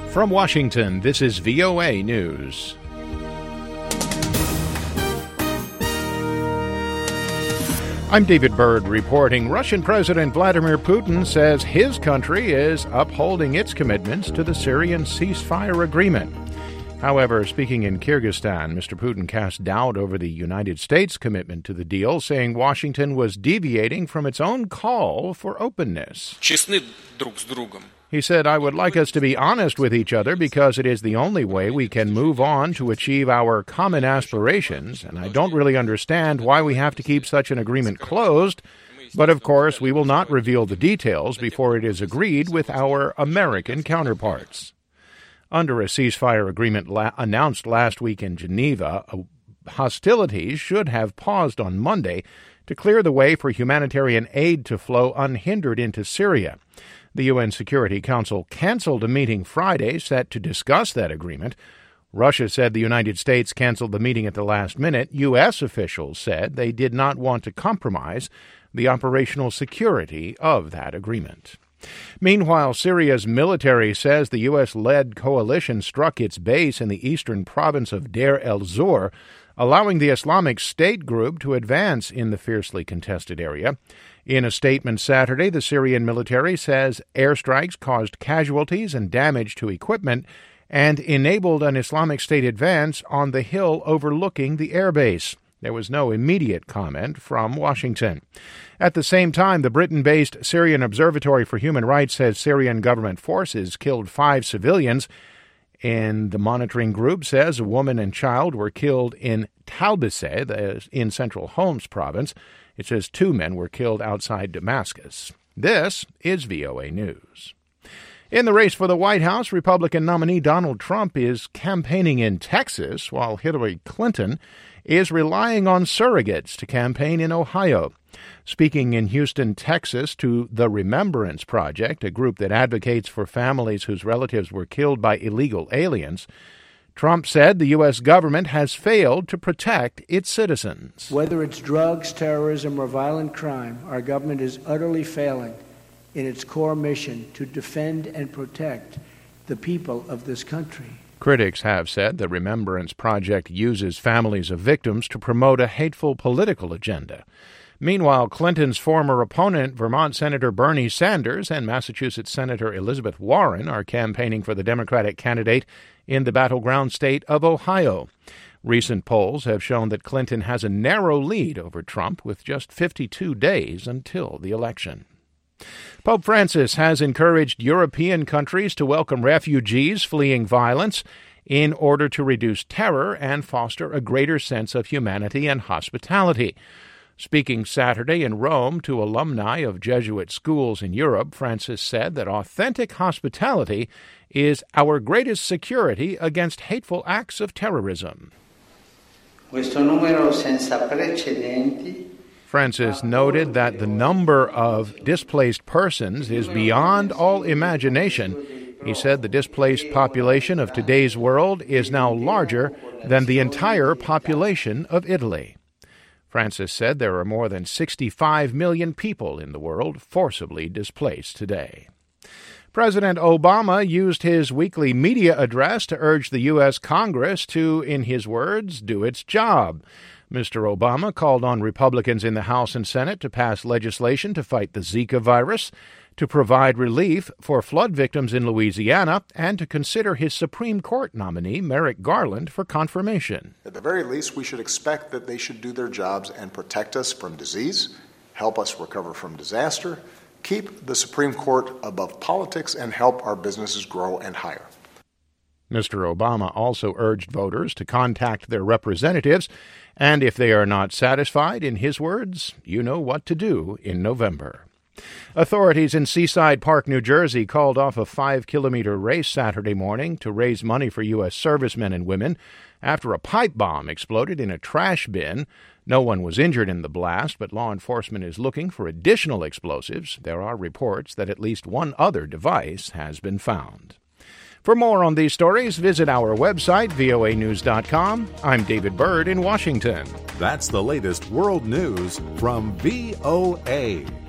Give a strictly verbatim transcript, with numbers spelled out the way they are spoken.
From Washington, this is V O A News. I'm David Byrd reporting. Russian President Vladimir Putin says his country is upholding its commitments to the Syrian ceasefire agreement. However, speaking in Kyrgyzstan, Mister Putin cast doubt over the United States' commitment to the deal, saying Washington was deviating from its own call for openness. Честны друг с другом. He said, I would like us to be honest with each other because it is the only way we can move on to achieve our common aspirations, and I don't really understand why we have to keep such an agreement closed, but of course we will not reveal the details before it is agreed with our American counterparts. Under a ceasefire agreement la- announced last week in Geneva, uh, hostilities should have paused on Monday to clear the way for humanitarian aid to flow unhindered into Syria. The U N Security Council canceled a meeting Friday set to discuss that agreement. Russia said the United States canceled the meeting at the last minute. U S officials said they did not want to compromise the operational security of that agreement. Meanwhile, Syria's military says the U S-led coalition struck its base in the eastern province of Deir el-Zor, allowing the Islamic State group to advance in the fiercely contested area. In a statement Saturday, the Syrian military says airstrikes caused casualties and damage to equipment and enabled an Islamic State advance on the hill overlooking the airbase. There was no immediate comment from Washington. At the same time, the Britain-based Syrian Observatory for Human Rights says Syrian government forces killed five civilians, and the monitoring group says a woman and child were killed in Talbise, in central Homs province. It says two men were killed outside Damascus. This is V O A News. In the race for the White House, Republican nominee Donald Trump is campaigning in Texas, while Hillary Clinton is relying on surrogates to campaign in Ohio. Speaking in Houston, Texas, to the Remembrance Project, a group that advocates for families whose relatives were killed by illegal aliens, Trump said the U S government has failed to protect its citizens. Whether it's drugs, terrorism, or violent crime, our government is utterly failing in its core mission to defend and protect the people of this country. Critics have said the Remembrance Project uses families of victims to promote a hateful political agenda. Meanwhile, Clinton's former opponent, Vermont Senator Bernie Sanders, and Massachusetts Senator Elizabeth Warren are campaigning for the Democratic candidate in the battleground state of Ohio. Recent polls have shown that Clinton has a narrow lead over Trump with just fifty-two days until the election. Pope Francis has encouraged European countries to welcome refugees fleeing violence in order to reduce terror and foster a greater sense of humanity and hospitality. Speaking Saturday in Rome to alumni of Jesuit schools in Europe, Francis said that authentic hospitality is our greatest security against hateful acts of terrorism. Questo numero senza precedenti. Francis noted that the number of displaced persons is beyond all imagination. He said the displaced population of today's world is now larger than the entire population of Italy. Francis said there are more than sixty-five million people in the world forcibly displaced today. President Obama used his weekly media address to urge the U S Congress to, in his words, do its job. Mister Obama called on Republicans in the House and Senate to pass legislation to fight the Zika virus, to provide relief for flood victims in Louisiana, and to consider his Supreme Court nominee, Merrick Garland, for confirmation. At the very least, we should expect that they should do their jobs and protect us from disease, help us recover from disaster, keep the Supreme Court above politics, and help our businesses grow and hire. Mister Obama also urged voters to contact their representatives, and if they are not satisfied, in his words, you know what to do in November. Authorities in Seaside Park, New Jersey, called off a five-kilometer race Saturday morning to raise money for U S servicemen and women after a pipe bomb exploded in a trash bin. No one was injured in the blast, but law enforcement is looking for additional explosives. There are reports that at least one other device has been found. For more on these stories, visit our website, V O A news dot com. I'm David Byrd in Washington. That's the latest world news from V O A.